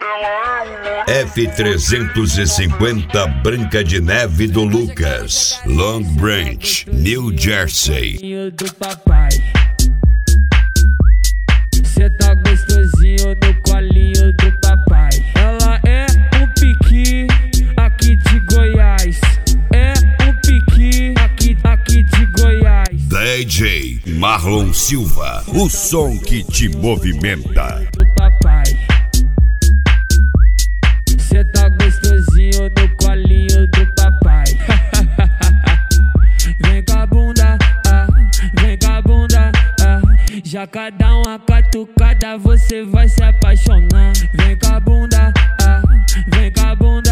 F350 Branca de Neve do Lucas, Long Branch, New Jersey. Do papai. Cê tá gostosinho no colinho do papai. Ela é um piqui aqui de Goiás. É um piqui aqui de Goiás. DJ Marlon Silva, o som que te movimenta. Do papai. Cê tá gostosinho no colinho do papai. Vem com a bunda, vem com a bunda, já cada uma catucada você vai se apaixonar. Vem com a bunda, vem com a bunda.